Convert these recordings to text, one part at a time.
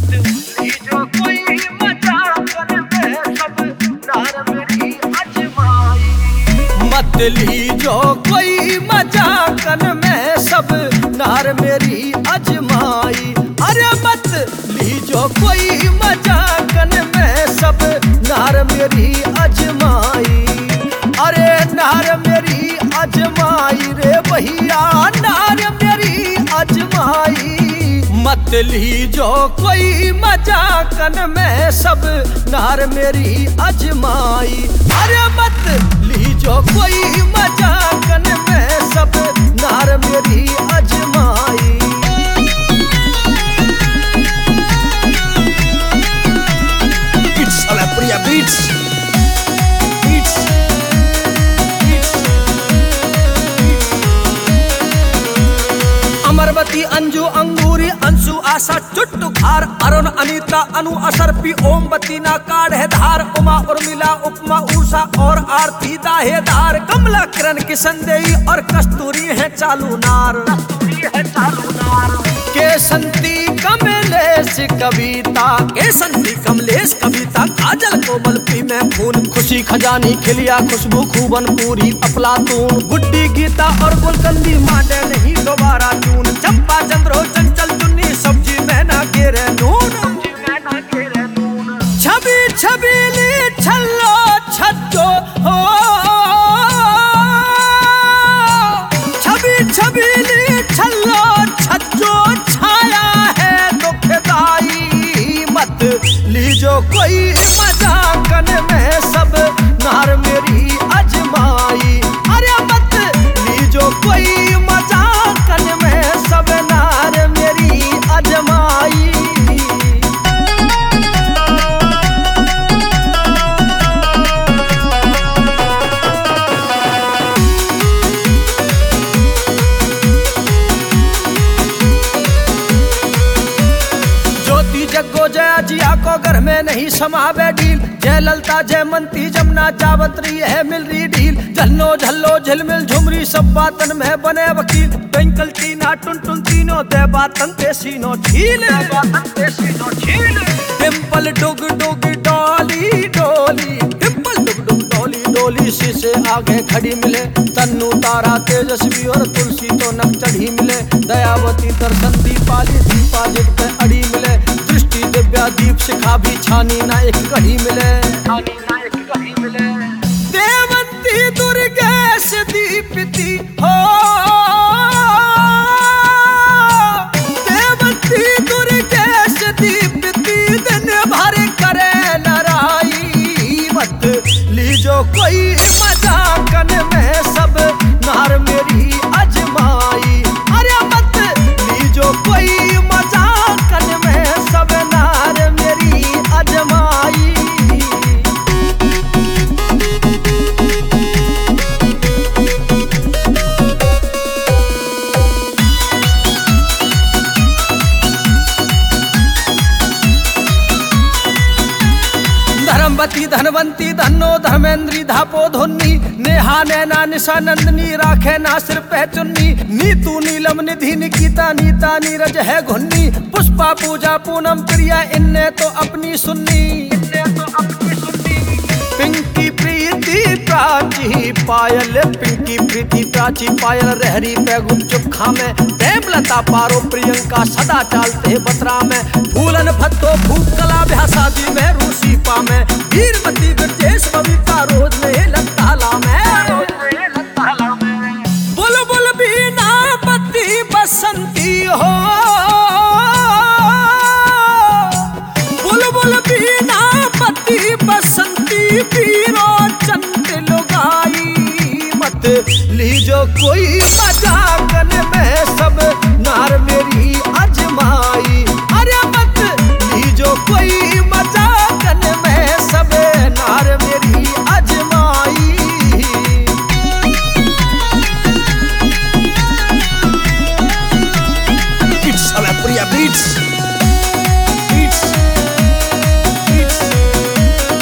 लीजो कोई मजाकन में सब नार मेरी अजमाई। मत लीजो कोई मजाकन में सब नार मेरी अजमाई। अरे मत लीजो कोई मजाकन में सब नार मेरी अजमाई। अरे नार मेरी अजमाई रे भैया, नार मेरी अजमाई। मत लीजो कोई मजाकन में सब नार मेरी अजमाई। अरे मत लीजो कोई मजाकन में सब नार मेरी अजमाई। Beats, alla Priya Beats. Beats. Beats. Amarwati, Anju, Angoori, Anshu, Asha, Chuttu, खार, अरुण, अनीता, अनु, असरपी, ओमवती, ना काढ़ है धार, उमा, उर्मिला, उपमा, उषा और आरती दाहेदार, कमला, किरण, किशन देई और कस्तूरी है चालू नार। केसंती कमलेश कविता, केसंती कमलेश कविता, काजल कोमल पी में खून, खुशी खजानी खिलिया खुशबू खूबन पूरी अफलातून, गुड्डी गीता और गुलकंदी मांडे नहीं दोबारा चून, चंपा चंद्रो चंचल चुन्नी सब्जी में ना गिरे नून। छवि छबीली छल्लो छज्जो हो, छवि छबीली छल्लो छज्जो छाया है दुखदाई। मत लीजो कोई मजाकन में सब नार मेरी अजमाई। अरे मत लीजो कोई मजाकन में सब नार मेरी अजमाई। जग्गो जया जिया को घर में नहीं समावे डील, जय ललता जयमंती जमुना जावत्री है मिल रही ढील, झल्लो झल्लो झिलमिल झुमरी सब बातन में बने वकील, ट्विंकल टीना टुन तीनों दे बातन ते सीनो छील। डिम्पल डुग डुग डोली डोली, डिम्पल डुग डुग डोली डोली, शीशे आगे खड़ी मिले, तन्नू तारा तेजस्वी और तुलसी तो नक चढ़ी मिले, दयावती दर्शन दीपाली दीपा जिद पे अड़ी मिले, दृष्टि दिव्या दीप शिखा भी छानी ना एक कड़ी मिले। देवंती दुर्गेश दीप्ति हो, देवंती दुर्गेश दीप्ति दिन भर करे लड़ाई। मत लीजो कोई मजाकन में सब नार मेरी अजमाई। अरे मत लीजो कोई मजाकन में सब नार मेरी अजमाई। धर्मवती धनवंती धनो धर्मेंद्री धापो धुन्नी, नेहा नैना निशा नंदनी राखे ना सिर पे चुन्नी, नीतू नीलम निधि निकिता नीता नीरज है घुन्नी, पुष्पा पूजा पूनम प्रिया इनने तो अपनी सुन्नी। पिंकी प्रीति प्राची पायल, पिंकी प्रीति प्राची पायल रहरी पे गुपचुप खामे, प्रेमलता पारो प्रियंका सदा चालते बतरा में, फूलन भत्तो भूप कला ब्याह शादी में रूसी पा में, वीरवती ब्रजेश बबीता रोज में लताला में, बुलबुल बीना पति बसंती हो, बुलबुल बीना पति बसंती पीरो चंद लुगाई। मत लीजो कोई मजाकन में सब नार मेरी अजमाई। अरे मत लीजो कोई मजाकन में सब नार मेरी अजमाई। Beats, alla Priya Beats. Beats. Beats.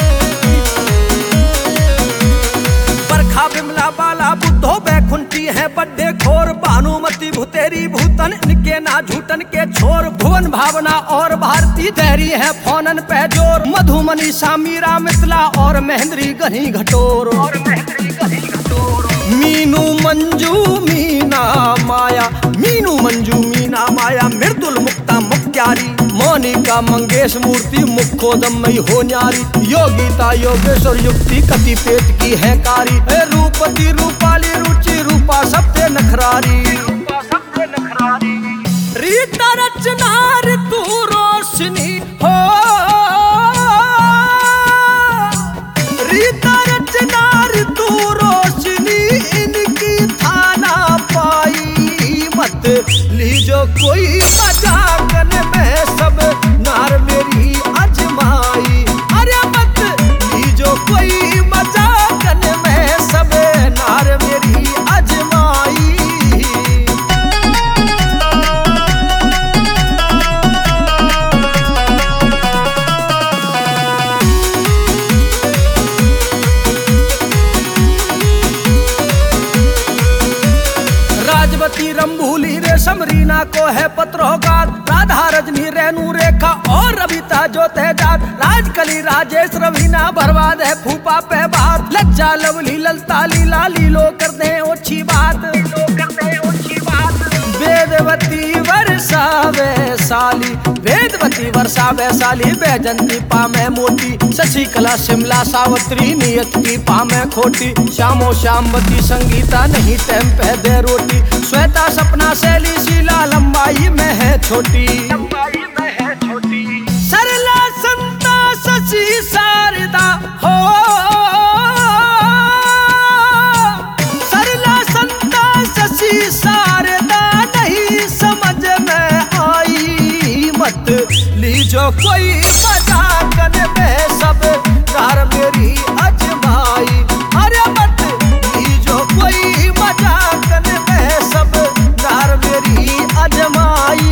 Barkha Bimla Bala Buddho Baikunthi है बड्डे खोर, भानुमति भुतेरी भूतन, इनके ना झूठन के छोर। भुवन भावना और भारती धैर्य है फोनन पे जोर। मधुमनी मीरा मिथिला और महेंद्री घनी घटोर। मीनू मंजू मीना माया, मीनू मंजू मीना माया, मृदुल मुक्ता मुक्त्यारी। मोनिका मंगेश मूर्ति, मुखोदमयी हो न्यारी। योगिता योगेश्वर युक्ति, कति पेट की है कारी। रूपति रूपाली रुचि, रूपा सबसे नखरारी। रीता रचना ऋतु रोशनी हो, रीता रचना ऋतु रोशनी, इनकी थाना पाई मत लीजो कोई मजाकन में सब नार मेरी अजमाई। अरे मत लीजो कोई मजाकन में सब नार मेरी अजमाई। राजवती रंभूली रेशम, रीना को है पत्रोगात। राधा रजनी रेणु रेखा और रविता जो तेजात। राजकली राजेश रवीना, बर्बाद है फूफा पे बात। लज्जा लवली ललता लीला, लीलो कर दे ओछी बात। वेदवती वर्षा वैशाली, वेदवती वर्षा वैशाली, बैजंती पामे मोटी। शशिकला शिमला सावित्री, नियत की पामे खोटी। श्यामो श्यामवती संगीता, नहीं टाइम पे दे रोटी। श्वेता सपना शैली शीला, लंबाई में है छोटी। सरला संता शशि शारदा हो, सरला संता शशि शारदा, नहीं समझ में आई मत लीजो कोई मजाकन में सब नार मेरी अजमाई। अरे मत लीजो कोई मजाकन में सब नार मेरी अजमाई।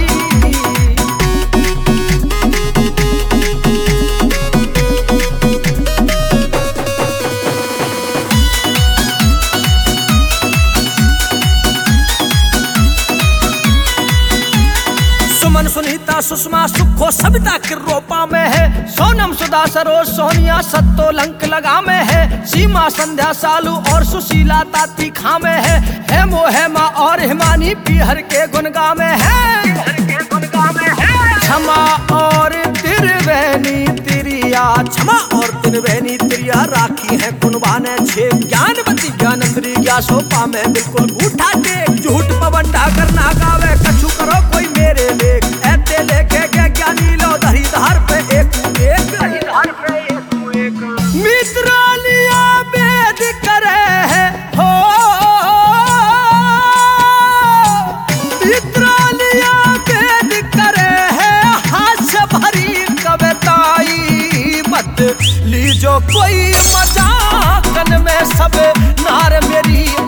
सुमन सुनीता सुषमा सुखो सविता किरोपा में है। सोनम सुधा सरोज सोनिया सत्तो लंक लगा में है। सीमा संध्या सालू और सुशीला ताती खा में है। हेमो हेमा और हिमानी पीहर के गुनगा में है। क्षमा और त्रिवेणी तिरिया, क्षमा और त्रिवेणी तिरिया, राखी है कुनबाने छे। ज्ञानवती ज्ञानंद्री ज्ञासोपा में बिल्कुल गूठा टेक। झूठ पवन ढाकर ना गावे, कछु करो कोई मेरे लेख। ऐते लेके के ज्ञानी लो धरीधार पे एक मित्रालिया वेद करे है हो, मित्रालिया वेद करे है। हास्य भरी कविताई मत लीजो कोई मजाकन में सब नार मेरी